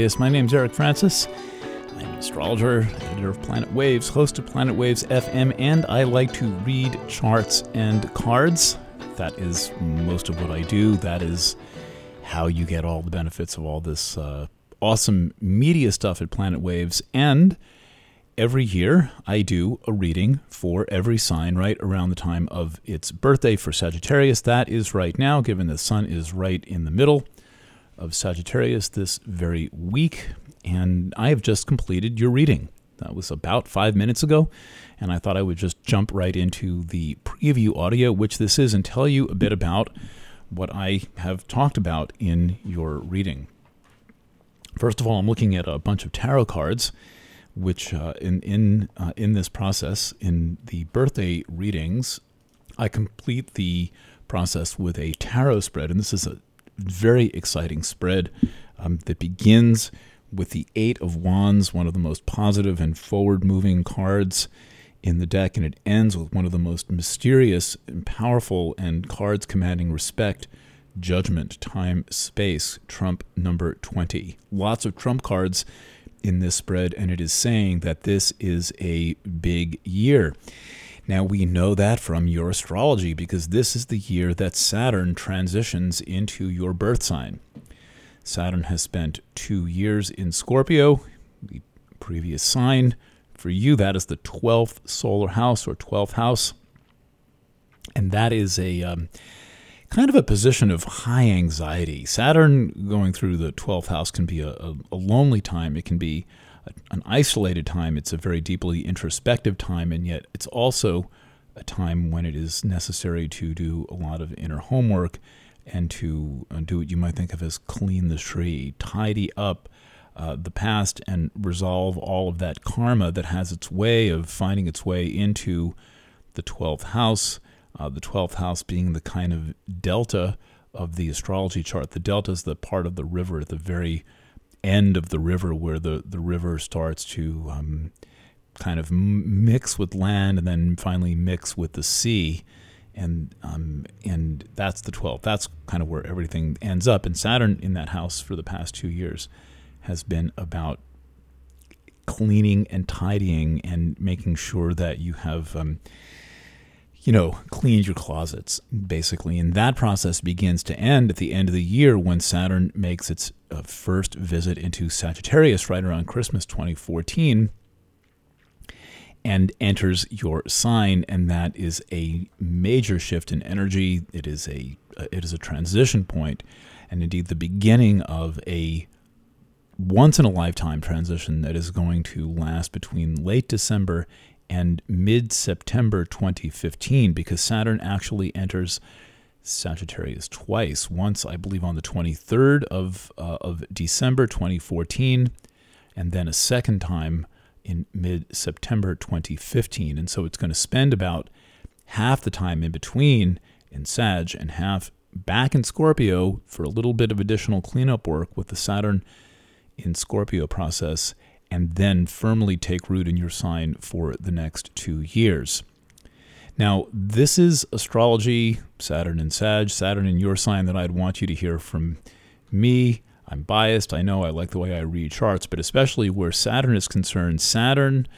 Sagittarius. My name's Eric Francis. I'm an astrologer, editor of Planet Waves, host of Planet Waves FM, and I like to read charts and cards. That is most of what I do. That is how you get all the benefits of all this awesome media stuff at Planet Waves. And every year I do a reading for every sign right around the time of its birthday. For Sagittarius, that is right now, given the sun is right in the middle of Sagittarius this very week. And I have just completed your reading. That was about 5 minutes ago, and I thought I would just jump right into the preview audio, which this is, and tell you a bit about what I have talked about in your reading. First of all, I'm looking at a bunch of tarot cards, which in this process, in the birthday readings, I complete the process with a tarot spread, and this is a very exciting spread that begins with the Eight of Wands, one of the most positive and forward-moving cards in the deck, and it ends with one of the most mysterious and powerful and cards commanding respect, Judgment, Time, Space, Trump number 20. Lots of Trump cards in this spread, and it is saying that this is a big year. Now, we know that from your astrology because this is the year that Saturn transitions into your birth sign. Saturn has spent 2 years in Scorpio, the previous sign. For you, that is the 12th solar house or 12th house. And that is a kind of a position of high anxiety. Saturn going through the 12th house can be a lonely time. It can be an isolated time. It's a very deeply introspective time, and yet it's also a time when it is necessary to do a lot of inner homework and to do what you might think of as clean the tree, tidy up the past and resolve all of that karma that has its way of finding its way into the 12th house, the 12th house being the kind of delta of the astrology chart. The delta is the part of the river at the very end of the river where the river starts to kind of mix with land and then finally mix with the sea. And that's the 12th. That's kind of where everything ends up. And Saturn in that house for the past 2 years has been about cleaning and tidying and making sure that you have, cleaned your closets, basically. And that process begins to end at the end of the year when Saturn makes its first visit into Sagittarius right around Christmas 2014. And enters your sign, and that is a major shift in energy. It is a transition point, and indeed the beginning of a once-in-a-lifetime transition that is going to last between late December and mid-September 2015, because Saturn actually enters Sagittarius twice. Once, I believe, on the 23rd of December 2014, and then a second time in mid-September 2015. And so it's going to spend about half the time in between in Sag and half back in Scorpio for a little bit of additional cleanup work with the Saturn in Scorpio process, and then firmly take root in your sign for the next 2 years. Now, this is astrology, Saturn in Sag, Saturn in your sign, that I'd want you to hear from me. I'm biased. I know I like the way I read charts, but especially where Saturn is concerned, Saturn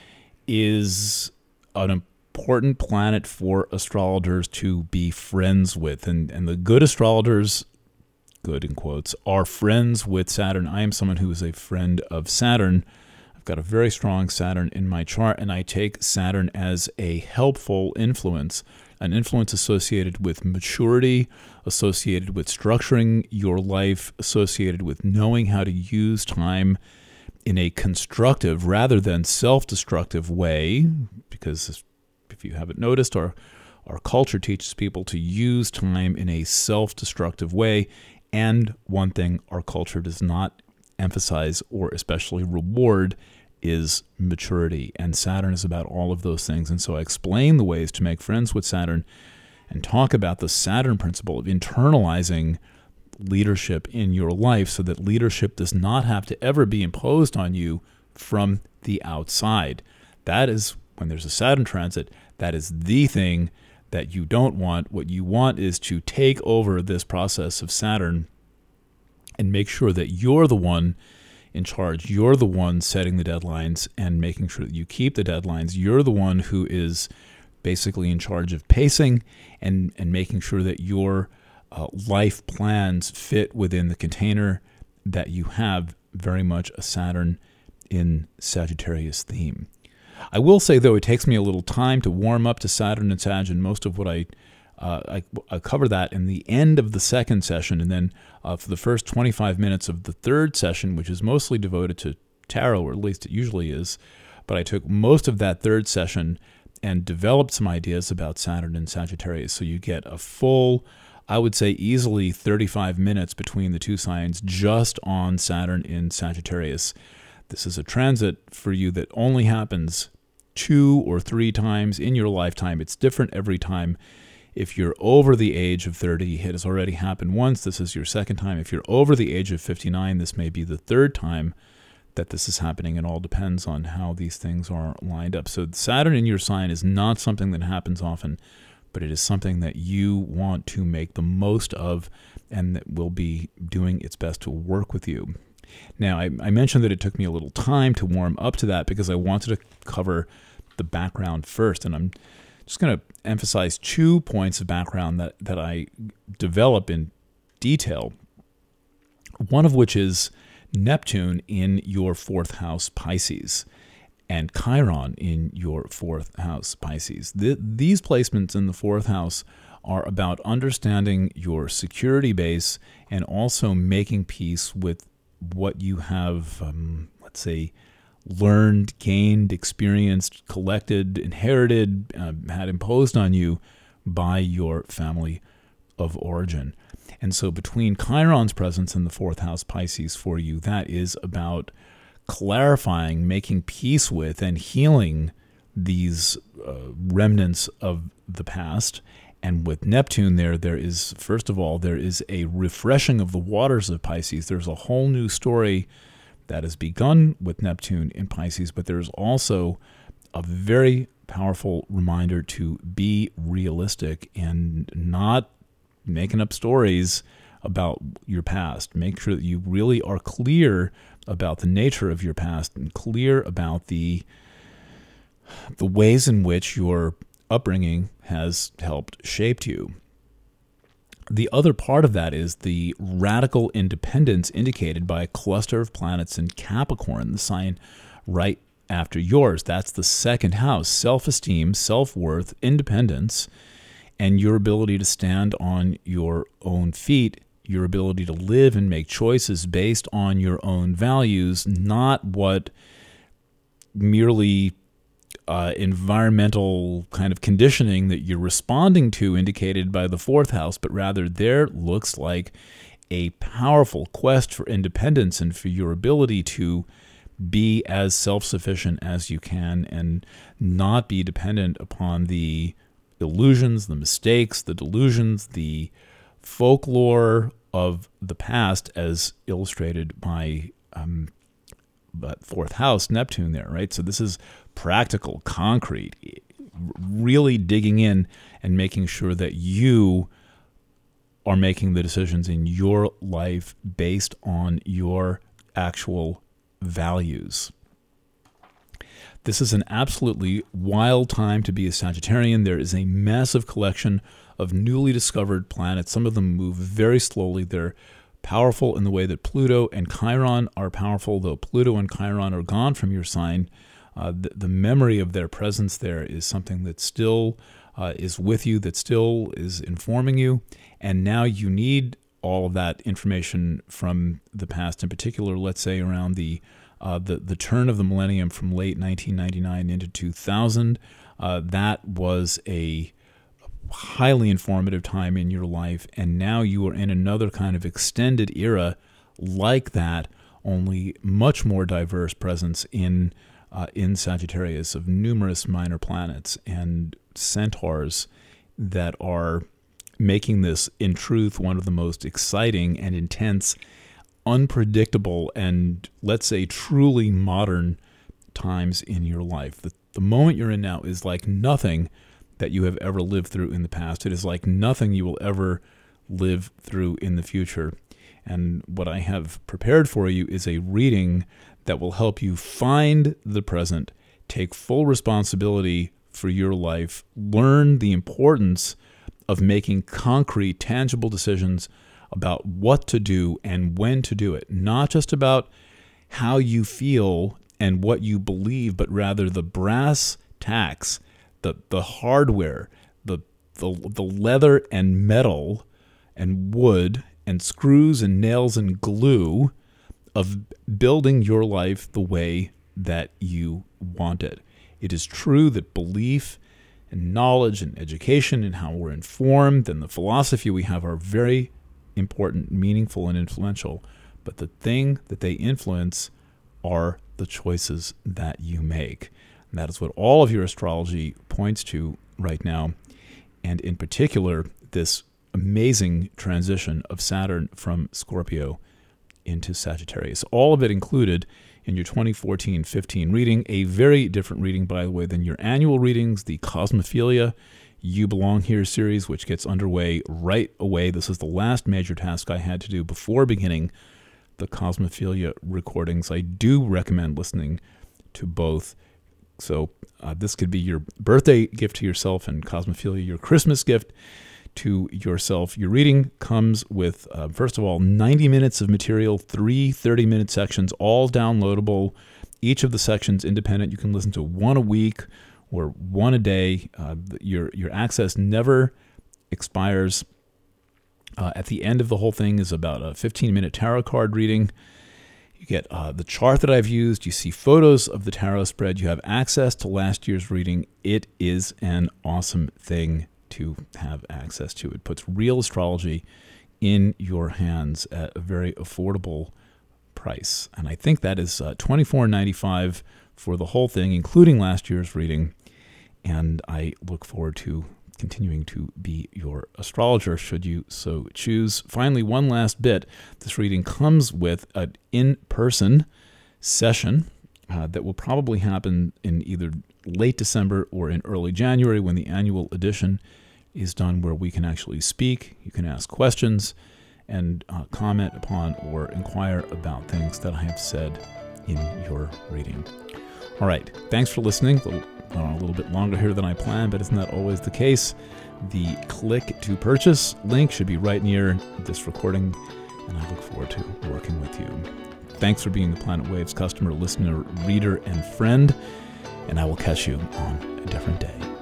is an important planet for astrologers to be friends with. And the good astrologers, good in quotes, are friends with Saturn. I am someone who is a friend of Saturn. I've got a very strong Saturn in my chart, and I take Saturn as a helpful influence, an influence associated with maturity, associated with structuring your life, associated with knowing how to use time in a constructive rather than self-destructive way, because if you haven't noticed, our culture teaches people to use time in a self-destructive way, and one thing our culture does not emphasize or especially reward is maturity, and Saturn is about all of those things. And so I explain the ways to make friends with Saturn and talk about the Saturn principle of internalizing leadership in your life so that leadership does not have to ever be imposed on you from the outside. That is, when there's a Saturn transit, that is the thing that you don't want. What you want is to take over this process of Saturn and make sure that you're the one in charge. You're the one setting the deadlines and making sure that you keep the deadlines. You're the one who is basically in charge of pacing and making sure that your life plans fit within the container that you have, very much a Saturn in Sagittarius theme. I will say, though, it takes me a little time to warm up to Saturn and Sag, and most of what I cover that in the end of the second session, and then for the first 25 minutes of the third session, which is mostly devoted to tarot, or at least it usually is. But I took most of that third session and developed some ideas about Saturn and Sagittarius. So you get a full, I would say easily 35 minutes between the two signs just on Saturn in Sagittarius. This is a transit for you that only happens 2 or 3 times in your lifetime. It's different every time. If you're over the age of 30, it has already happened once. This is your second time. If you're over the age of 59, this may be the third time that this is happening. It all depends on how these things are lined up. So Saturn in your sign is not something that happens often, but it is something that you want to make the most of and that will be doing its best to work with you. Now, I mentioned that it took me a little time to warm up to that because I wanted to cover the background first, and I'm just going to emphasize 2 points of background that I develop in detail, one of which is Neptune in your 4th house Pisces and Chiron in your 4th house Pisces. These placements in the 4th house are about understanding your security base and also making peace with what you have, let's say, learned, gained, experienced, collected, inherited, had imposed on you by your family of origin. And so between Chiron's presence in the 4th house Pisces for you, that is about clarifying, making peace with, and healing these remnants of the past. And with Neptune there is, first of all, there is a refreshing of the waters of Pisces. There's a whole new story that has begun with Neptune in Pisces, but there's also a very powerful reminder to be realistic and not making up stories about your past. Make sure that you really are clear about the nature of your past and clear about the ways in which your upbringing has helped shape you. The other part of that is the radical independence indicated by a cluster of planets in Capricorn, the sign right after yours. That's the 2nd house, self-esteem, self-worth, independence, and your ability to stand on your own feet, your ability to live and make choices based on your own values, not what merely environmental kind of conditioning that you're responding to indicated by the 4th house, but rather there looks like a powerful quest for independence and for your ability to be as self-sufficient as you can and not be dependent upon the illusions, the mistakes, the delusions, the folklore of the past as illustrated by that 4th house, Neptune there, right? So this is practical, concrete, really digging in and making sure that you are making the decisions in your life based on your actual values. This is an absolutely wild time to be a Sagittarian. There is a massive collection of newly discovered planets. Some of them move very slowly. They're powerful in the way that Pluto and Chiron are powerful, though Pluto and Chiron are gone from your sign. The memory of their presence there is something that still is with you, that still is informing you, and now you need all of that information from the past, in particular, let's say around the turn of the millennium from late 1999 into 2000. That was a highly informative time in your life, and now you are in another kind of extended era like that, only much more diverse presence in Sagittarius of numerous minor planets and centaurs that are making this, in truth, one of the most exciting and intense, unpredictable, and let's say truly modern times in your life. The moment you're in now is like nothing that you have ever lived through in the past. It is like nothing you will ever live through in the future. And what I have prepared for you is a reading that will help you find the present, take full responsibility for your life, learn the importance of making concrete, tangible decisions about what to do and when to do it. Not just about how you feel and what you believe, but rather the brass tacks, the hardware, the leather and metal and wood and screws and nails and glue of building your life the way that you want it. It is true that belief and knowledge and education and how we're informed and the philosophy we have are very important, meaningful, and influential. But the thing that they influence are the choices that you make. And that is what all of your astrology points to right now. And in particular, this amazing transition of Saturn from Scorpio into Sagittarius. All of it included in your 2014-15 reading, a very different reading, by the way, than your annual readings, the Cosmophilia You Belong Here series, which gets underway right away. This is the last major task I had to do before beginning the Cosmophilia recordings. I do recommend listening to both. So this could be your birthday gift to yourself, and Cosmophilia your Christmas gift to yourself. Your reading comes with, first of all, 90 minutes of material, 3 30-minute sections, all downloadable. Each of the sections independent. You can listen to one a week or one a day. Your access never expires. At the end of the whole thing is about a 15-minute tarot card reading. You get the chart that I've used. You see photos of the tarot spread. You have access to last year's reading. It is an awesome thing to have access to. It puts real astrology in your hands at a very affordable price. And I think that is $24.95 for the whole thing, including last year's reading. And I look forward to continuing to be your astrologer should you so choose. Finally, one last bit. This reading comes with an in-person session that will probably happen in either late December or in early January when the annual edition is done, where we can actually speak. You can ask questions and comment upon or inquire about things that I have said in your reading. All right. Thanks for listening. A little bit longer here than I planned, but isn't that always the case? The click to purchase link should be right near this recording, and I look forward to working with you. Thanks for being the Planet Waves customer, listener, reader, and friend, and I will catch you on a different day.